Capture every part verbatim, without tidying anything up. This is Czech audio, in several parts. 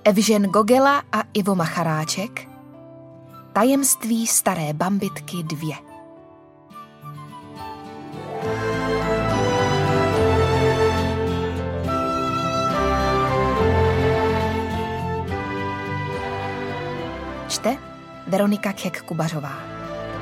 Evžen Gogela a Ivo Macharáček. Tajemství staré bambitky dvě. Čte Veronika Kek-Kubařová.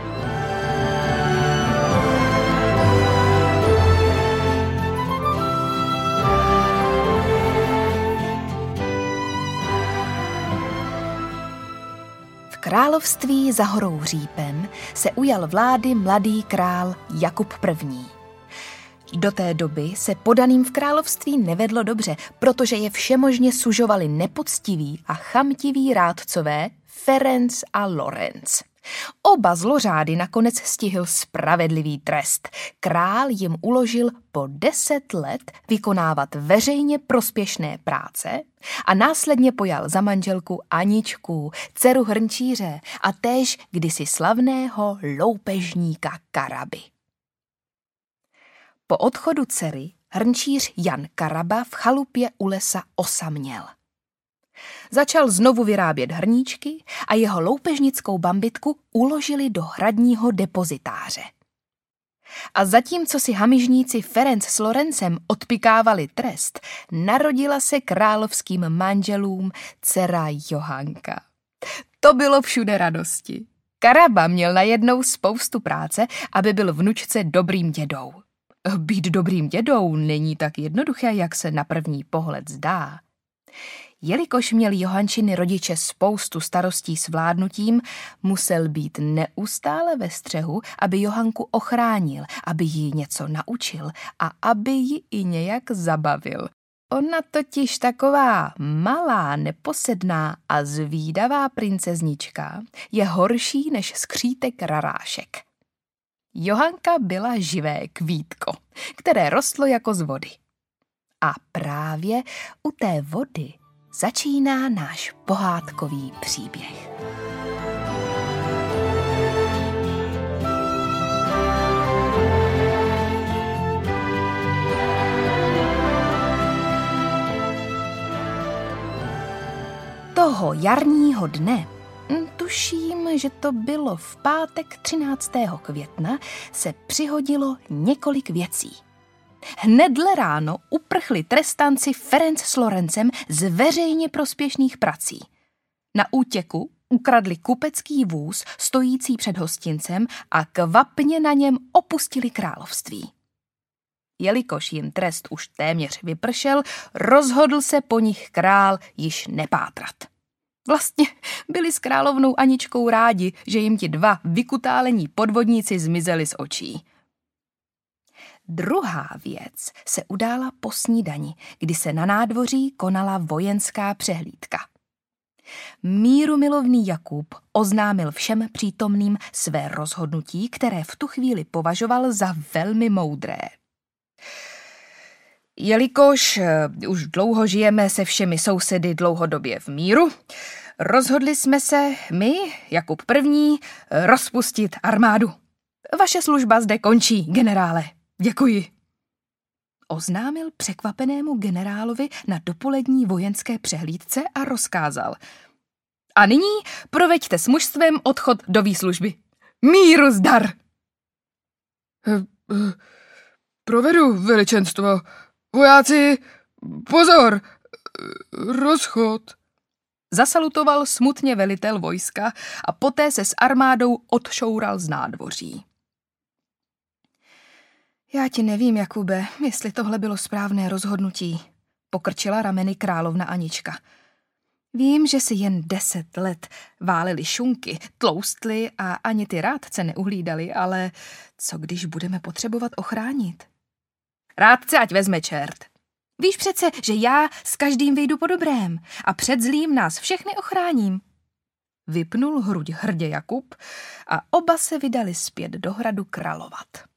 V království za horou Řípem se ujal vlády mladý král Jakub I. Do té doby se podaným v království nevedlo dobře, protože je všemožně sužovali nepoctiví a chamtiví rádcové Ferenc a Lorenc. Oba zlořády nakonec stihl spravedlivý trest. Král jim uložil po deset let vykonávat veřejně prospěšné práce a následně pojal za manželku Aničku, dceru hrnčíře a též kdysi slavného loupežníka Karaby. Po odchodu dcery hrnčíř Jan Karaba v chalupě u lesa osaměl. Začal znovu vyrábět hrníčky a jeho loupežnickou bambitku uložili do hradního depozitáře. A zatímco si hamižníci Ferenc s Lorencem odpikávali trest, narodila se královským manželům dcera Johanka. To bylo všude radosti. Karaba měl najednou spoustu práce, aby byl vnučce dobrým dědou. Být dobrým dědou není tak jednoduché, jak se na první pohled zdá. Jelikož měli Johančiny rodiče spoustu starostí s vládnutím, musel být neustále ve střehu, aby Johanku ochránil, aby ji něco naučil a aby ji i nějak zabavil. Ona totiž taková malá, neposedná a zvídavá princeznička je horší než skřítek rarášek. Johanka byla živé kvítko, které rostlo jako z vody. A právě u té vody začíná náš pohádkový příběh. Toho jarního dne, tuším, že to bylo v pátek třináctého května, se přihodilo několik věcí. Hnedle ráno uprchli trestanci Ferenc s Lorencem z veřejně prospěšných prací. Na útěku ukradli kupecký vůz stojící před hostincem a kvapně na něm opustili království. Jelikož jim trest už téměř vypršel, rozhodl se po nich král již nepátrat. Vlastně byli s královnou Aničkou rádi, že jim ti dva vykutálení podvodníci zmizeli z očí. Druhá věc se udála po snídani, kdy se na nádvoří konala vojenská přehlídka. Mírumilovný Jakub oznámil všem přítomným své rozhodnutí, které v tu chvíli považoval za velmi moudré. Jelikož už dlouho žijeme se všemi sousedy dlouhodobě v míru, rozhodli jsme se my, Jakub I., rozpustit armádu. Vaše služba zde končí, generále. Děkuji. Oznámil překvapenému generálovi na dopolední vojenské přehlídce a rozkázal. A nyní proveďte s mužstvem odchod do výslužby. Míru zdar! Provedu, veličenstvo. Vojáci, pozor! Rozchod. Zasalutoval smutně velitel vojska a poté se s armádou odšoural z nádvoří. Já ti nevím, Jakube, jestli tohle bylo správné rozhodnutí, pokrčila rameny královna Anička. Vím, že si jen deset let váleli šunky, tloustli a ani ty rádce neuhlídali, ale co když budeme potřebovat ochránit? Rádce ať vezme čert. Víš přece, že já s každým vyjdu po dobrém a před zlým nás všechny ochráním. Vypnul hruď hrdě Jakub a oba se vydali zpět do hradu královat.